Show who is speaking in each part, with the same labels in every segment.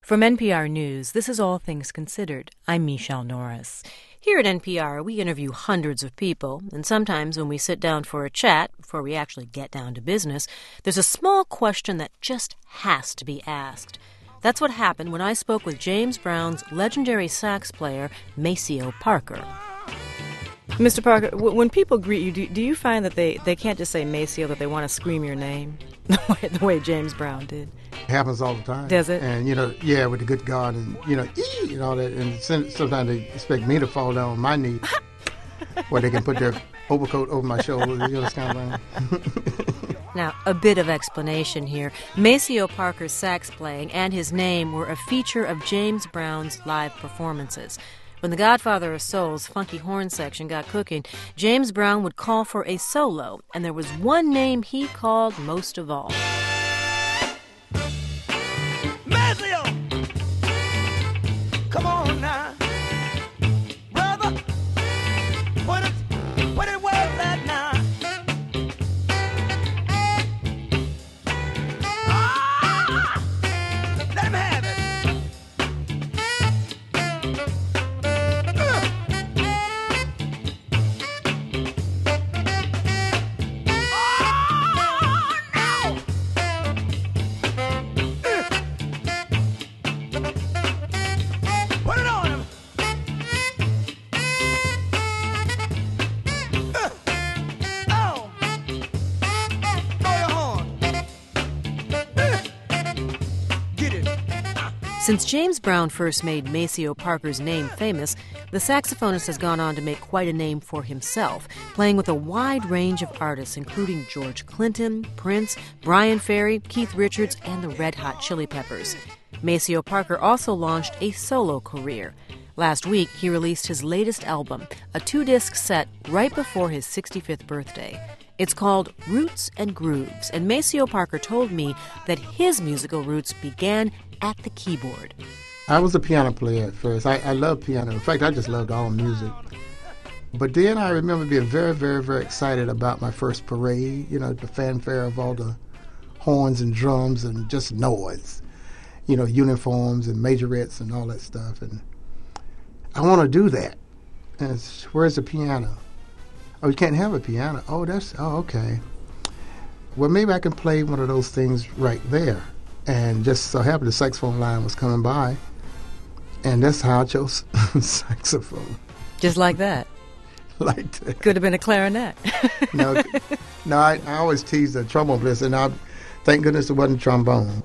Speaker 1: From NPR News, this is All Things Considered. I'm Michelle Norris. Here at NPR, we interview hundreds of people, and sometimes when we sit down for a chat, before we actually get down to business, there's a small question that just has to be asked. That's what happened when I spoke with James Brown's legendary sax player, Maceo Parker. Mr. Parker, when people greet you, do you find that they can't just say Maceo, that they want to scream your name the way James Brown did?
Speaker 2: It happens all the time.
Speaker 1: Does it?
Speaker 2: And, with the good God and, and all that. And sometimes they expect me to fall down on my knee where they can put their overcoat over my shoulders, this kind of thing.
Speaker 1: Now, a bit of explanation here. Maceo Parker's sax playing and his name were a feature of James Brown's live performances. When the Godfather of Soul's funky horn section got cooking, James Brown would call for a solo, and there was one name he called most of all.
Speaker 3: Maceo! Come on now. Brother, what it was that now? Let him have it.
Speaker 1: Since James Brown first made Maceo Parker's name famous, the saxophonist has gone on to make quite a name for himself, playing with a wide range of artists, including George Clinton, Prince, Bryan Ferry, Keith Richards, and the Red Hot Chili Peppers. Maceo Parker also launched a solo career. Last week, he released his latest album, a 2-disc set right before his 65th birthday. It's called Roots and Grooves, and Maceo Parker told me that his musical roots began at the keyboard.
Speaker 2: I was a piano player at first. I loved piano. In fact, I just loved all music. But then I remember being very, very, very excited about my first parade, the fanfare of all the horns and drums and just noise, uniforms and majorettes and all that stuff. And I want to do that. And where's the piano? Oh, you can't have a piano. Oh, okay. Well, maybe I can play one of those things right there. And just so happened the saxophone line was coming by, and that's how I chose saxophone.
Speaker 1: Just like that?
Speaker 2: Like that.
Speaker 1: Could have been a clarinet.
Speaker 2: No, I always tease the trombone player, and thank goodness it wasn't trombone.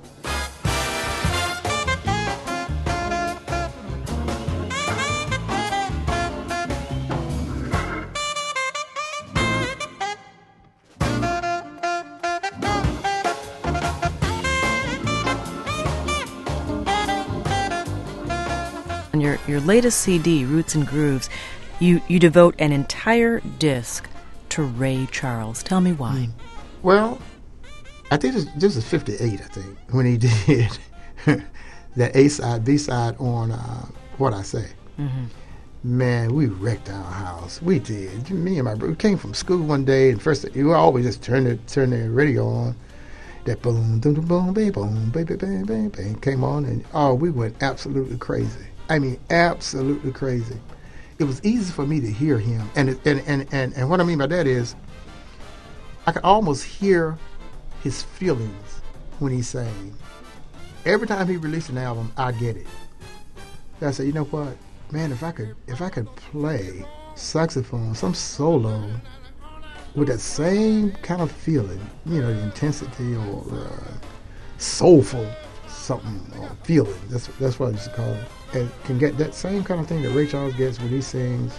Speaker 1: On your latest CD, Roots and Grooves, you devote an entire disc to Ray Charles. Tell me why.
Speaker 2: Well, I think this is 58, I think, when he did that A-side, B-side on What I Say.
Speaker 1: Mm-hmm.
Speaker 2: Man, we wrecked our house. We did. Me and my brother came from school one day, and first we always just turn the radio on. That boom, boom, boom, boom, baby, bang, bang, bang came on, and we went absolutely crazy. I mean, absolutely crazy. It was easy for me to hear him, and what I mean by that is, I could almost hear his feelings when he sang. Every time he released an album, I get it. I said, you know what, man, if I could play saxophone, some solo, with that same kind of feeling, the intensity or soulful something or feeling. That's what I used to call it. And can get that same kind of thing that Ray Charles gets when he sings,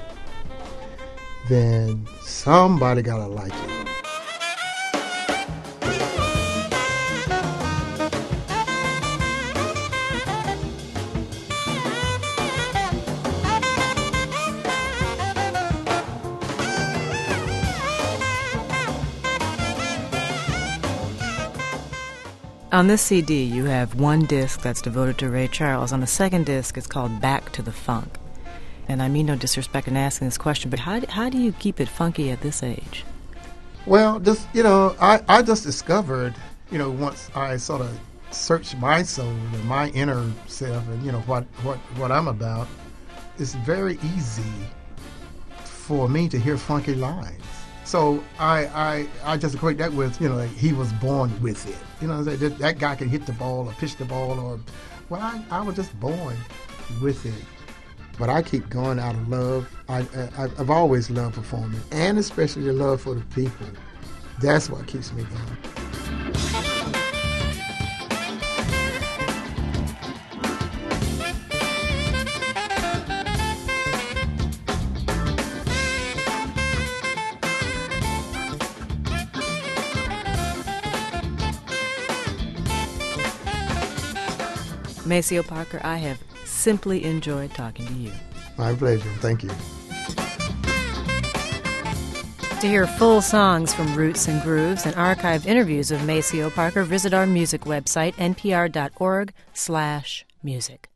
Speaker 2: then somebody gotta like it.
Speaker 1: On this CD, you have one disc that's devoted to Ray Charles. On the second disc, it's called Back to the Funk. And I mean no disrespect in asking this question, but how do you keep it funky at this age?
Speaker 2: Well, just, I just discovered, once I sort of search my soul and my inner self and, what I'm about, it's very easy for me to hear funky lines. So I just equate that with, like he was born with it. That guy can hit the ball or pitch the ball I was just born with it. But I keep going out of love. I've always loved performing, and especially the love for the people. That's what keeps me going.
Speaker 1: Maceo Parker, I have simply enjoyed talking to you.
Speaker 2: My pleasure. Thank you.
Speaker 1: To hear full songs from Roots and Grooves and archived interviews of Maceo Parker, visit our music website, npr.org/music.